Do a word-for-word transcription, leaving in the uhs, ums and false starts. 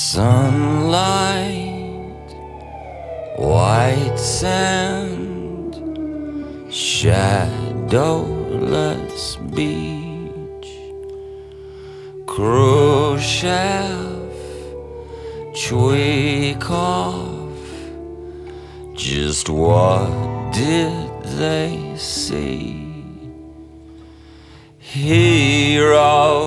Sunlight, white sand, shadowless beach, Khrushchev, Chuikov. Just what did they see? Heroes